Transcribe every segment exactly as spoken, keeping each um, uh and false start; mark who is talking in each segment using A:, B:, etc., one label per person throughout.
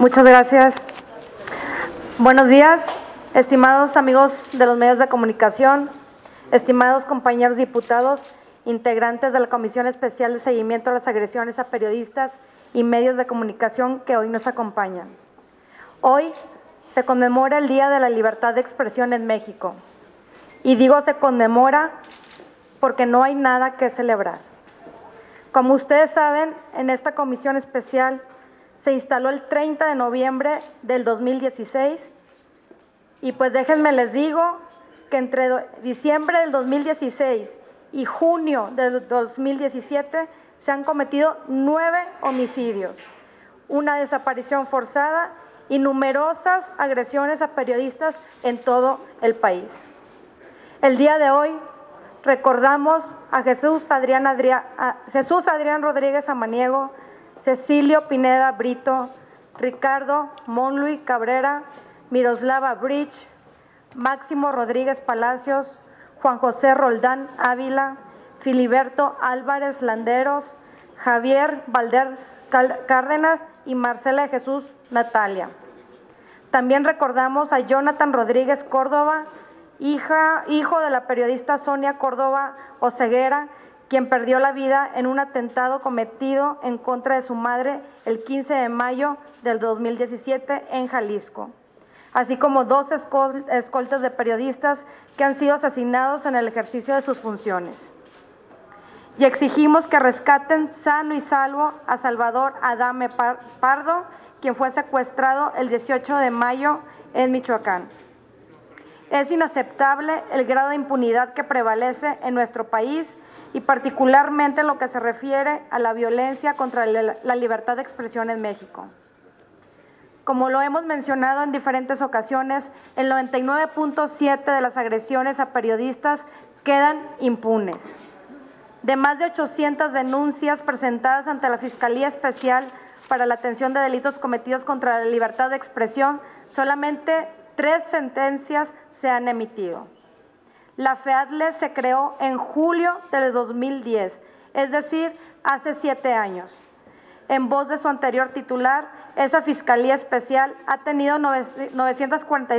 A: Muchas gracias. Buenos días, estimados amigos de los medios de comunicación, estimados compañeros diputados, integrantes de la Comisión Especial de Seguimiento a las Agresiones a Periodistas y Medios de Comunicación que hoy nos acompañan. Hoy se conmemora el Día de la Libertad de Expresión en México. Y digo se conmemora porque no hay nada que celebrar. Como ustedes saben, en esta comisión especial se instaló el treinta de noviembre del dos mil dieciséis y pues déjenme les digo que entre diciembre del dos mil dieciséis y junio del dos mil diecisiete se han cometido nueve homicidios, una desaparición forzada y numerosas agresiones a periodistas en todo el país. El día de hoy recordamos a Jesús Adrián, Adrián, a Jesús Adrián Rodríguez Samaniego, Cecilio Pineda Brito, Ricardo Monluy Cabrera, Miroslava Bridge, Máximo Rodríguez Palacios, Juan José Roldán Ávila, Filiberto Álvarez Landeros, Javier Valdés Cárdenas y Marcela de Jesús Natalia. También recordamos a Jonathan Rodríguez Córdoba, hija, hijo de la periodista Sonia Córdoba Oseguera, quien perdió la vida en un atentado cometido en contra de su madre el quince de mayo del dos mil diecisiete en Jalisco, así como dos escol escoltas de periodistas que han sido asesinados en el ejercicio de sus funciones. Y exigimos que rescaten sano y salvo a Salvador Adame Pardo, quien fue secuestrado el dieciocho de mayo en Michoacán. Es inaceptable el grado de impunidad que prevalece en nuestro país y particularmente en lo que se refiere a la violencia contra la libertad de expresión en México. Como lo hemos mencionado en diferentes ocasiones, el noventa y nueve punto siete por ciento de las agresiones a periodistas quedan impunes. De más de ochocientas denuncias presentadas ante la Fiscalía Especial para la Atención de Delitos Cometidos contra la Libertad de Expresión, solamente tres sentencias se han emitido. La FEADLE se creó en julio del dos mil diez, es decir, hace siete años. En voz de su anterior titular, esa Fiscalía Especial ha tenido novecientas cuarenta y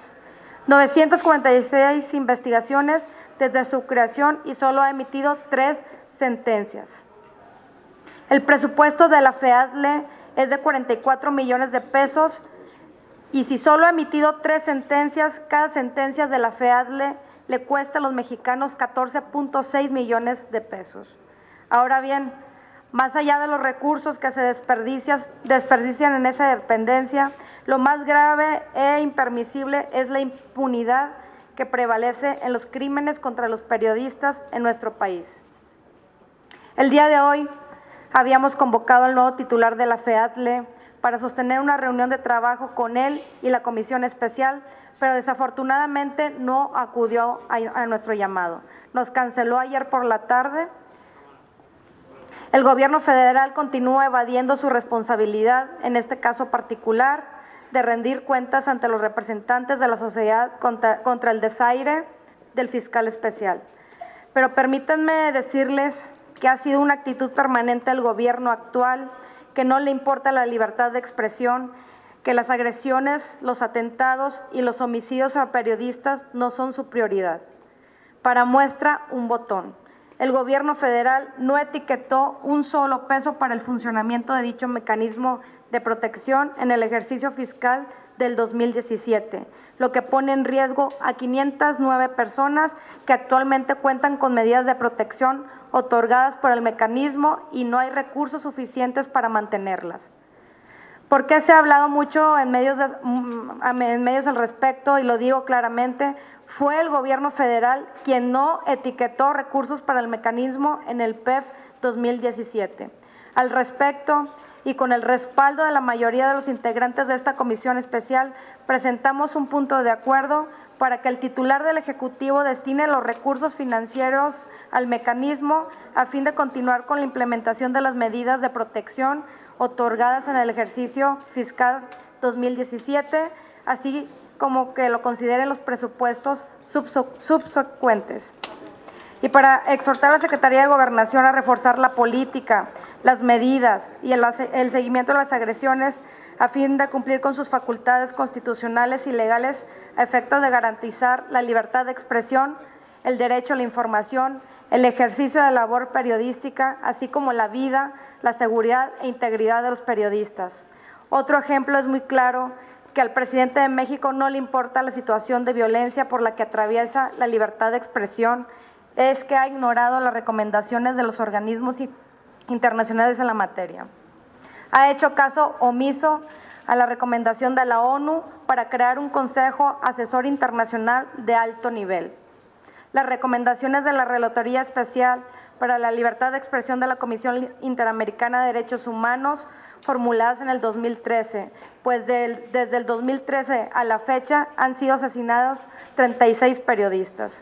A: seis investigaciones desde su creación y solo ha emitido tres sentencias. El presupuesto de la FEADLE es de cuarenta y cuatro millones de pesos y si solo ha emitido tres sentencias, cada sentencia de la FEADLE le cuesta a los mexicanos catorce punto seis millones de pesos. Ahora bien, más allá de los recursos que se desperdician, desperdician en esa dependencia, lo más grave e impermisible es la impunidad que prevalece en los crímenes contra los periodistas en nuestro país. El día de hoy habíamos convocado al nuevo titular de la FEADLE para sostener una reunión de trabajo con él y la Comisión Especial, pero desafortunadamente no acudió a, a nuestro llamado. Nos canceló ayer por la tarde. El gobierno federal continúa evadiendo su responsabilidad, en este caso particular, de rendir cuentas ante los representantes de la sociedad contra, contra el desaire del fiscal especial. Pero permítanme decirles que ha sido una actitud permanente del gobierno actual, que no le importa la libertad de expresión, que las agresiones, los atentados y los homicidios a periodistas no son su prioridad. Para muestra, un botón. El gobierno federal no etiquetó un solo peso para el funcionamiento de dicho mecanismo de protección en el ejercicio fiscal del dos mil diecisiete, lo que pone en riesgo a quinientas nueve personas que actualmente cuentan con medidas de protección otorgadas por el mecanismo y no hay recursos suficientes para mantenerlas. ¿Por qué se ha hablado mucho en medios, de, en medios al respecto? Y lo digo claramente, fue el gobierno federal quien no etiquetó recursos para el mecanismo en el P E F dos mil diecisiete. Al respecto, y con el respaldo de la mayoría de los integrantes de esta comisión especial, presentamos un punto de acuerdo para que el titular del Ejecutivo destine los recursos financieros al mecanismo a fin de continuar con la implementación de las medidas de protección otorgadas en el ejercicio fiscal dos mil diecisiete, así como que lo consideren los presupuestos subsecuentes. Y para exhortar a la Secretaría de Gobernación a reforzar la política, las medidas y el, el seguimiento de las agresiones a fin de cumplir con sus facultades constitucionales y legales a efectos de garantizar la libertad de expresión, el derecho a la información, el ejercicio de labor periodística, así como la vida, la seguridad e integridad de los periodistas. Otro ejemplo es muy claro que al presidente de México no le importa la situación de violencia por la que atraviesa la libertad de expresión, es que ha ignorado las recomendaciones de los organismos internacionales en la materia. Ha hecho caso omiso a la recomendación de la ONU para crear un Consejo Asesor Internacional de alto nivel. Las recomendaciones de la Relatoría Especial para la Libertad de Expresión de la Comisión Interamericana de Derechos Humanos, formuladas en el dos mil trece, pues del, desde el dos mil trece a la fecha han sido asesinados treinta y seis periodistas.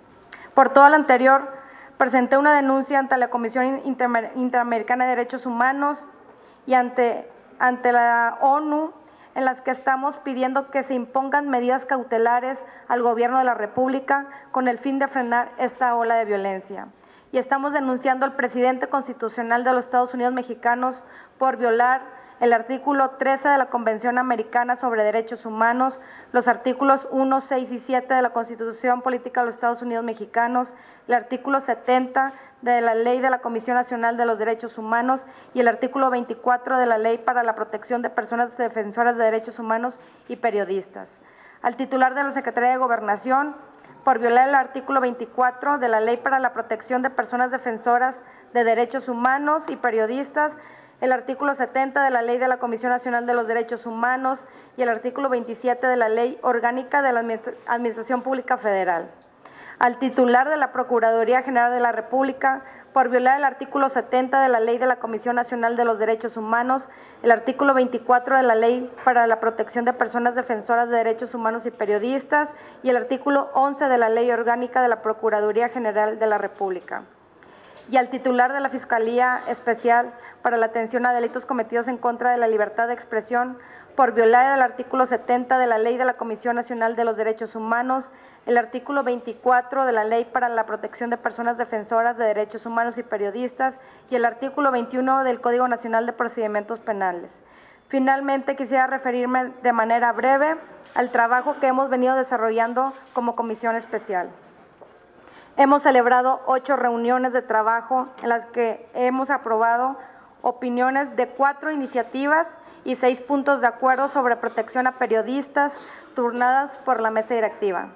A: Por todo lo anterior, presenté una denuncia ante la Comisión Interamericana de Derechos Humanos y ante, ante la ONU, en las que estamos pidiendo que se impongan medidas cautelares al Gobierno de la República con el fin de frenar esta ola de violencia. Y estamos denunciando al presidente constitucional de los Estados Unidos mexicanos por violar el artículo trece de la Convención Americana sobre Derechos Humanos, los artículos uno, seis y siete de la Constitución Política de los Estados Unidos Mexicanos, el artículo setenta de la Ley de la Comisión Nacional de los Derechos Humanos y el artículo veinticuatro de la Ley para la Protección de Personas Defensoras de Derechos Humanos y Periodistas. Al titular de la Secretaría de Gobernación, por violar el artículo veinticuatro de la Ley para la Protección de Personas Defensoras de Derechos Humanos y Periodistas, el artículo setenta de la Ley de la Comisión Nacional de los Derechos Humanos y el artículo veintisiete de la Ley Orgánica de la Administración Pública Federal. Al titular de la Procuraduría General de la República, por violar el artículo setenta de la Ley de la Comisión Nacional de los Derechos Humanos, el artículo veinticuatro de la Ley para la Protección de Personas Defensoras de Derechos Humanos y Periodistas y el artículo once de la Ley Orgánica de la Procuraduría General de la República. Y al titular de la Fiscalía Especial para la Atención a Delitos Cometidos en contra de la Libertad de Expresión, por violar el artículo setenta de la Ley de la Comisión Nacional de los Derechos Humanos, el artículo veinticuatro de la Ley para la Protección de Personas Defensoras de Derechos Humanos y Periodistas y el artículo veintiuno del Código Nacional de Procedimientos Penales. Finalmente, quisiera referirme de manera breve al trabajo que hemos venido desarrollando como comisión especial. Hemos celebrado ocho reuniones de trabajo en las que hemos aprobado opiniones de cuatro iniciativas y seis puntos de acuerdo sobre protección a periodistas turnadas por la mesa directiva.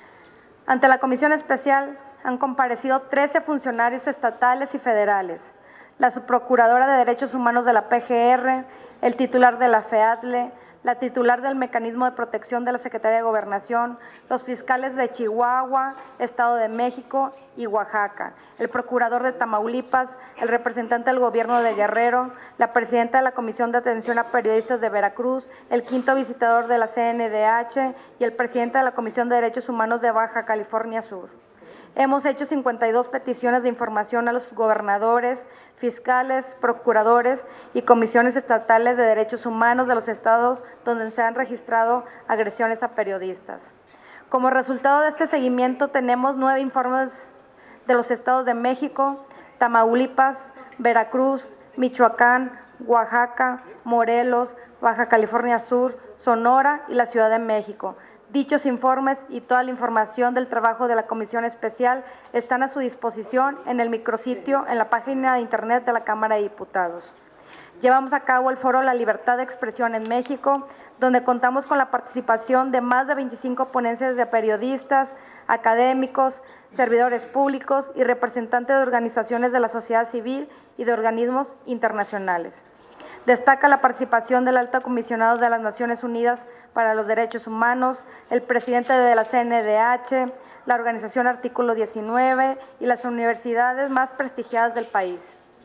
A: Ante la comisión especial han comparecido trece funcionarios estatales y federales, la subprocuradora de Derechos Humanos de la P G R, el titular de la FEADLE, la titular del Mecanismo de Protección de la Secretaría de Gobernación, los fiscales de Chihuahua, Estado de México y Oaxaca, el procurador de Tamaulipas, el representante del gobierno de Guerrero, la presidenta de la Comisión de Atención a Periodistas de Veracruz, el quinto visitador de la C N D H y el presidente de la Comisión de Derechos Humanos de Baja California Sur. Hemos hecho cincuenta y dos peticiones de información a los gobernadores, fiscales, procuradores y comisiones estatales de derechos humanos de los estados donde se han registrado agresiones a periodistas. Como resultado de este seguimiento, tenemos nueve informes de los estados de México, Tamaulipas, Veracruz, Michoacán, Oaxaca, Morelos, Baja California Sur, Sonora y la Ciudad de México. Dichos informes y toda la información del trabajo de la Comisión Especial están a su disposición en el micrositio en la página de internet de la Cámara de Diputados. Llevamos a cabo el Foro La Libertad de Expresión en México, donde contamos con la participación de más de veinticinco ponencias de periodistas, académicos, servidores públicos y representantes de organizaciones de la sociedad civil y de organismos internacionales. Destaca la participación del Alto Comisionado de las Naciones Unidas para los Derechos Humanos, el presidente de la C N D H, la organización Artículo diecinueve y las universidades más prestigiadas del país.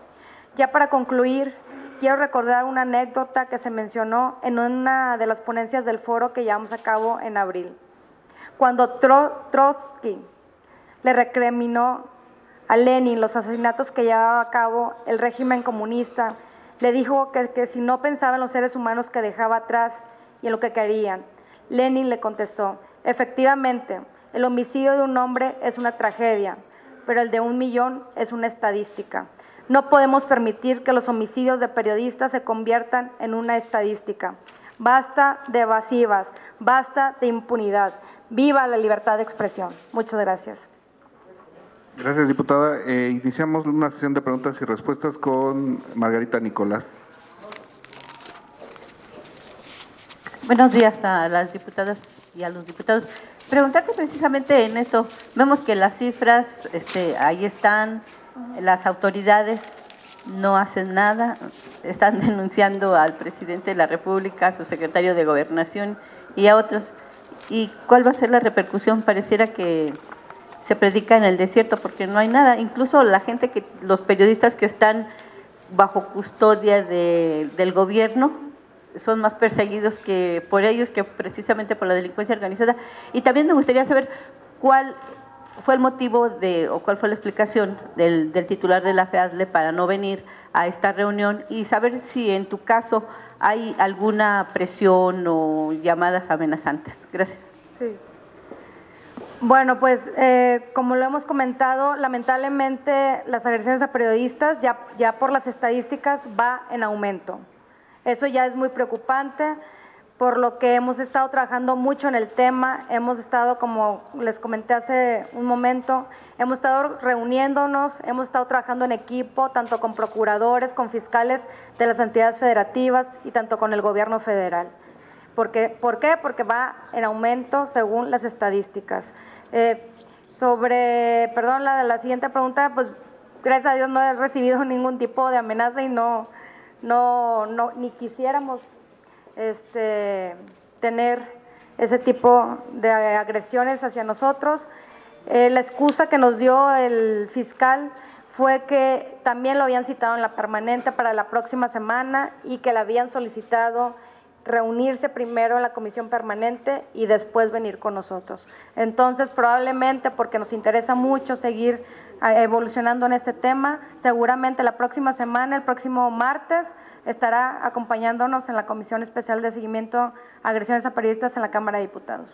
A: Ya para concluir, quiero recordar una anécdota que se mencionó en una de las ponencias del foro que llevamos a cabo en abril. Cuando Trotsky le recriminó a Lenin los asesinatos que llevaba a cabo el régimen comunista, le dijo que, que si no pensaba en los seres humanos que dejaba atrás y en lo que querían, Lenin le contestó: efectivamente, el homicidio de un hombre es una tragedia, pero el de un millón es una estadística. No podemos permitir que los homicidios de periodistas se conviertan en una estadística. Basta de evasivas, basta de impunidad. ¡Viva la libertad de expresión! Muchas gracias.
B: Gracias, diputada. Eh, iniciamos una sesión de preguntas y respuestas con Margarita Nicolás.
C: Buenos días a las diputadas y a los diputados. Preguntarte precisamente en esto, vemos que las cifras este, ahí están, las autoridades no hacen nada, están denunciando al presidente de la República, a su secretario de Gobernación y a otros. ¿Y cuál va a ser la repercusión? Pareciera que se predica en el desierto porque no hay nada. Incluso la gente, que los periodistas que están bajo custodia de, del gobierno son más perseguidos que por ellos que precisamente por la delincuencia organizada. Y también me gustaría saber cuál fue el motivo de, o cuál fue la explicación del, del titular de la FEADLE para no venir a esta reunión, y saber si en tu caso hay alguna presión o llamadas amenazantes. Gracias.
A: Sí. Bueno, pues eh, como lo hemos comentado, lamentablemente las agresiones a periodistas ya, ya por las estadísticas va en aumento. Eso ya es muy preocupante, por lo que hemos estado trabajando mucho en el tema, hemos estado, como les comenté hace un momento, hemos estado reuniéndonos, hemos estado trabajando en equipo, tanto con procuradores, con fiscales de las entidades federativas y tanto con el gobierno federal. ¿Por qué? ¿Por qué? Porque va en aumento según las estadísticas. Eh, sobre, perdón, la, la siguiente pregunta, pues gracias a Dios no he recibido ningún tipo de amenaza y no, no, no ni quisiéramos este, tener ese tipo de agresiones hacia nosotros. Eh, la excusa que nos dio el fiscal fue que también lo habían citado en la permanente para la próxima semana y que le habían solicitado reunirse primero en la comisión permanente y después venir con nosotros. Entonces, probablemente porque nos interesa mucho seguir evolucionando en este tema, seguramente la próxima semana, el próximo martes, estará acompañándonos en la Comisión Especial de Seguimiento a Agresiones a Periodistas en la Cámara de Diputados.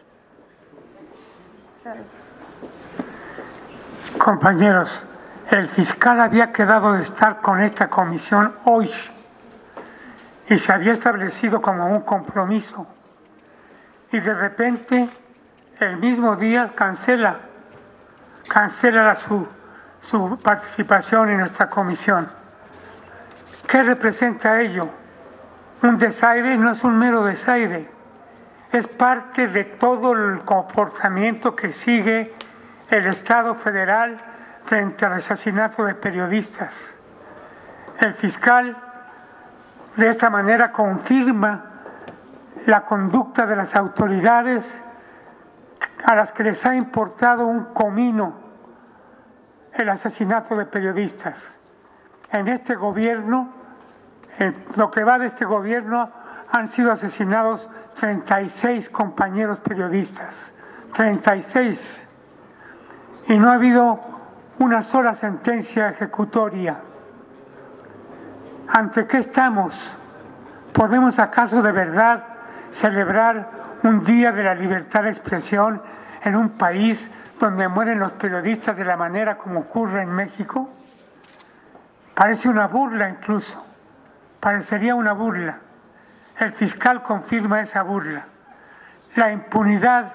D: Compañeros, el fiscal había quedado de estar con esta comisión hoy y se había establecido como un compromiso, y de repente el mismo día cancela, cancela su, su participación en nuestra comisión. ¿Qué representa ello? Un desaire, no es un mero desaire, es parte de todo el comportamiento que sigue el Estado federal frente al asesinato de periodistas. El fiscal de esta manera confirma la conducta de las autoridades a las que les ha importado un comino el asesinato de periodistas. En este gobierno, en lo que va de este gobierno, han sido asesinados treinta y seis compañeros periodistas, treinta y seis, y no ha habido una sola sentencia ejecutoria. ¿Ante qué estamos? ¿Podemos acaso de verdad celebrar un día de la libertad de expresión en un país donde mueren los periodistas de la manera como ocurre en México? Parece una burla incluso, parecería una burla. El fiscal confirma esa burla. La impunidad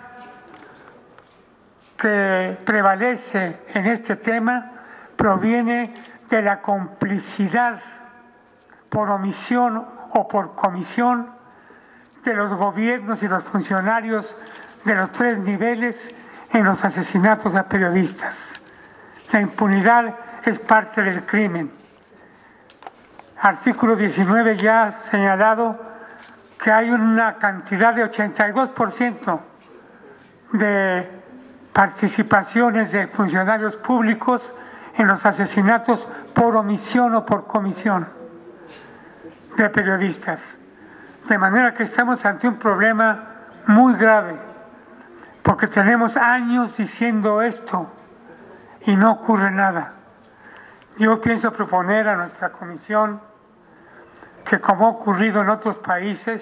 D: que prevalece en este tema proviene de la complicidad por omisión o por comisión de los gobiernos y los funcionarios de los tres niveles en los asesinatos a periodistas. La impunidad es parte del crimen. Artículo diecinueve ya ha señalado que hay una cantidad de ochenta y dos por ciento de participaciones de funcionarios públicos en los asesinatos por omisión o por comisión de periodistas. De manera que estamos ante un problema muy grave, porque tenemos años diciendo esto y no ocurre nada. Yo pienso proponer a nuestra comisión que, como ha ocurrido en otros países,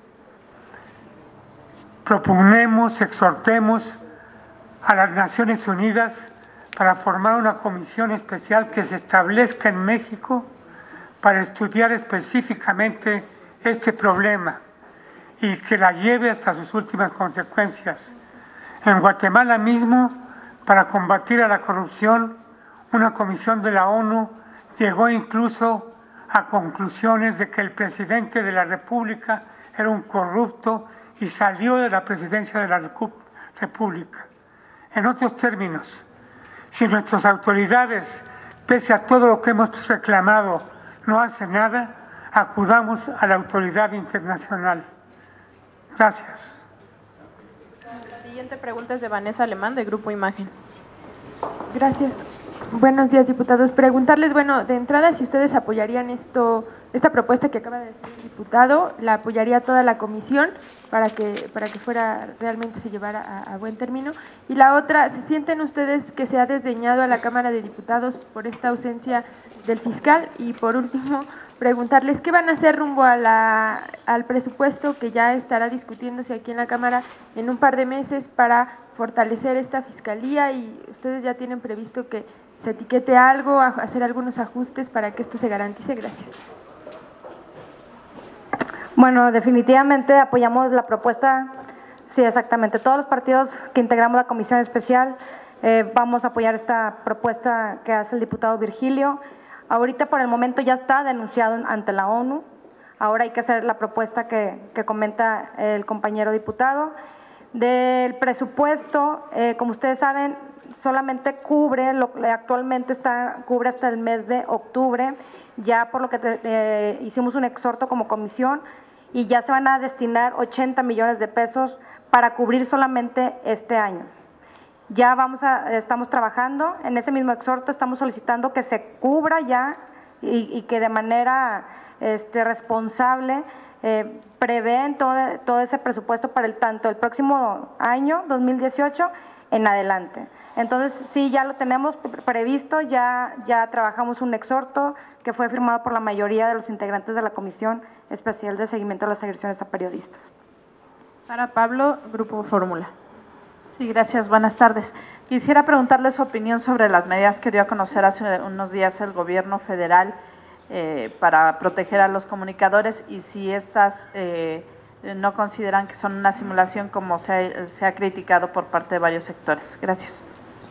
D: proponemos, exhortemos a las Naciones Unidas para formar una comisión especial que se establezca en México para estudiar específicamente este problema y que la lleve hasta sus últimas consecuencias. En Guatemala mismo, para combatir a la corrupción, una comisión de la ONU llegó incluso a conclusiones de que el presidente de la República era un corrupto y salió de la presidencia de la República. En otros términos, si nuestras autoridades, pese a todo lo que hemos reclamado, no hacen nada, acudamos a la autoridad internacional. Gracias.
E: La siguiente pregunta es de Vanessa Alemán, de Grupo Imagen.
F: Gracias. Buenos días, diputados. Preguntarles, bueno, de entrada, si ustedes apoyarían esto, esta propuesta que acaba de decir el diputado, la apoyaría toda la comisión para que para que fuera realmente se llevara a, a buen término. Y la otra, ¿se sienten ustedes que se ha desdeñado a la Cámara de Diputados por esta ausencia del fiscal? Y por último, preguntarles qué van a hacer rumbo a la, al presupuesto que ya estará discutiéndose aquí en la Cámara en un par de meses para fortalecer esta fiscalía, y ustedes ya tienen previsto que se etiquete algo, a hacer algunos ajustes para que esto se garantice. Gracias.
A: Bueno, definitivamente apoyamos la propuesta, sí, exactamente. Todos los partidos que integramos la comisión especial eh, vamos a apoyar esta propuesta que hace el diputado Virgilio. Ahorita por el momento ya está denunciado ante la ONU, ahora hay que hacer la propuesta que, que comenta el compañero diputado. Del presupuesto, eh, como ustedes saben, solamente cubre, lo, actualmente está, cubre hasta el mes de octubre, ya por lo que te, eh, hicimos un exhorto como comisión y ya se van a destinar ochenta millones de pesos para cubrir solamente este año. Ya vamos a, estamos trabajando en ese mismo exhorto, estamos solicitando que se cubra ya y, y que de manera este, responsable eh, prevén todo, todo ese presupuesto para el tanto el próximo año, dos mil dieciocho, en adelante. Entonces, sí, ya lo tenemos previsto, ya, ya trabajamos un exhorto que fue firmado por la mayoría de los integrantes de la Comisión Especial de Seguimiento a las Agresiones a Periodistas.
E: Sara Pablo, Grupo Fórmula.
G: Sí, gracias. Buenas tardes. Quisiera preguntarle su opinión sobre las medidas que dio a conocer hace unos días el gobierno federal eh, para proteger a los comunicadores y si estas eh, no consideran que son una simulación como se ha, se ha criticado por parte de varios sectores. Gracias.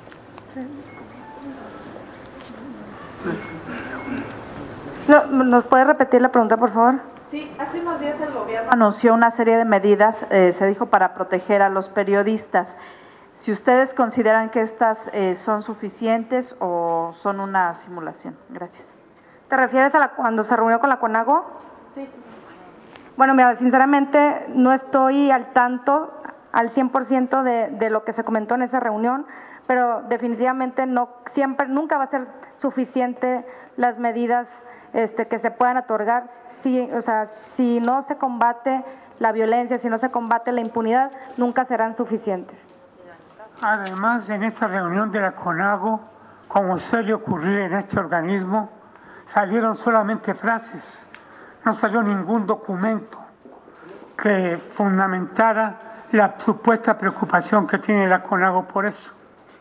A: No, ¿nos puede repetir la pregunta, por favor?
G: Sí, hace unos días el gobierno anunció una serie de medidas, eh, se dijo, para proteger a los periodistas. Si ustedes consideran que estas eh, son suficientes o son una simulación. Gracias.
A: ¿Te refieres a la, cuando se reunió con la CONAGO?
G: Sí.
A: Bueno, mira, sinceramente no estoy al tanto al cien por ciento de, de lo que se comentó en esa reunión, pero definitivamente no siempre, nunca va a ser suficiente las medidas este, que se puedan otorgar. Si, o sea, si no se combate la violencia, si no se combate la impunidad, nunca serán suficientes.
D: Además, en esta reunión de la CONAGO, como suele ocurrir en este organismo, salieron solamente frases, no salió ningún documento que fundamentara la supuesta preocupación que tiene la CONAGO por eso.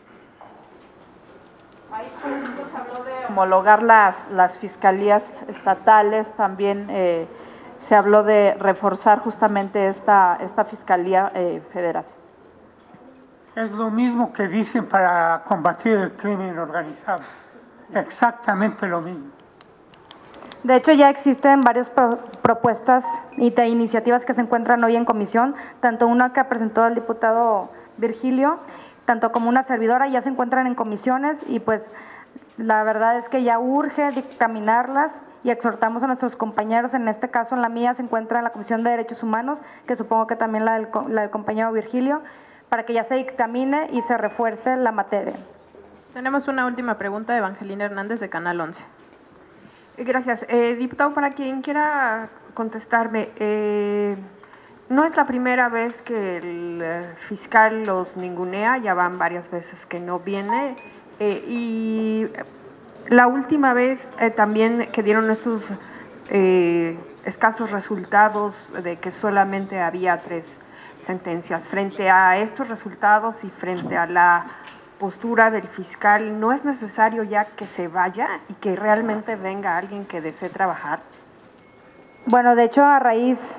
G: Ahí, por ejemplo, se habló de homologar las, las fiscalías estatales, también eh, se habló de reforzar justamente esta, esta fiscalía eh, federal.
D: Es lo mismo que dicen para combatir el crimen organizado, exactamente lo mismo.
A: De hecho, ya existen varias pro propuestas y de iniciativas que se encuentran hoy en comisión, tanto una que presentó el diputado Virgilio, tanto como una servidora, ya se encuentran en comisiones y pues la verdad es que ya urge dictaminarlas y exhortamos a nuestros compañeros, en este caso en la mía se encuentra en la Comisión de Derechos Humanos, que supongo que también la del, la del compañero Virgilio, para que ya se dictamine y se refuerce la materia.
E: Tenemos una última pregunta de Evangelina Hernández, de Canal once.
H: Gracias. Eh, diputado, para quien quiera contestarme, eh, no es la primera vez que el fiscal los ningunea, ya van varias veces que no viene, eh, y la última vez eh, también que dieron estos eh, escasos resultados de que solamente había tres sentencias. Frente a estos resultados y frente a la postura del fiscal, ¿no es necesario ya que se vaya y que realmente venga alguien que desee trabajar?
A: Bueno, de hecho, a raíz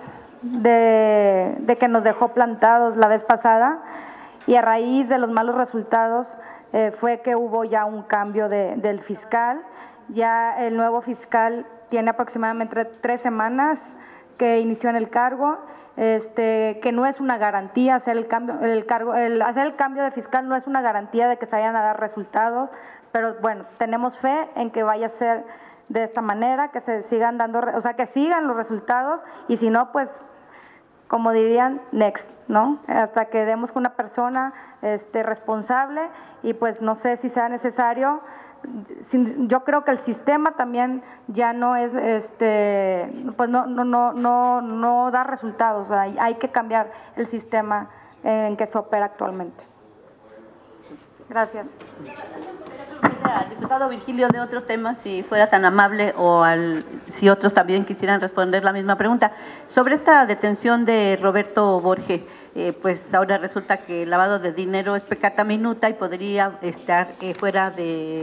A: de, de que nos dejó plantados la vez pasada, y a raíz de los malos resultados eh, fue que hubo ya un cambio de, del fiscal. Ya el nuevo fiscal tiene aproximadamente tres semanas que inició en el cargo, este, que no es una garantía hacer el cambio, el cargo, el hacer el cambio de fiscal no es una garantía de que se vayan a dar resultados, pero bueno, tenemos fe en que vaya a ser de esta manera, que se sigan dando, o sea, que sigan los resultados, y si no, pues, como dirían, next, ¿no? Hasta que demos con una persona este, responsable, y pues no sé si sea necesario. Yo creo que el sistema también ya no es, este, pues no, no, no, no, no da resultados. O sea, hay, hay que cambiar el sistema en que se opera actualmente. Gracias.
C: Al diputado Virgilio de otro tema, si fuera tan amable, o al, si otros también quisieran responder la misma pregunta. Sobre esta detención de Roberto Borges, eh, pues ahora resulta que el lavado de dinero es pecata minuta y podría estar eh, fuera de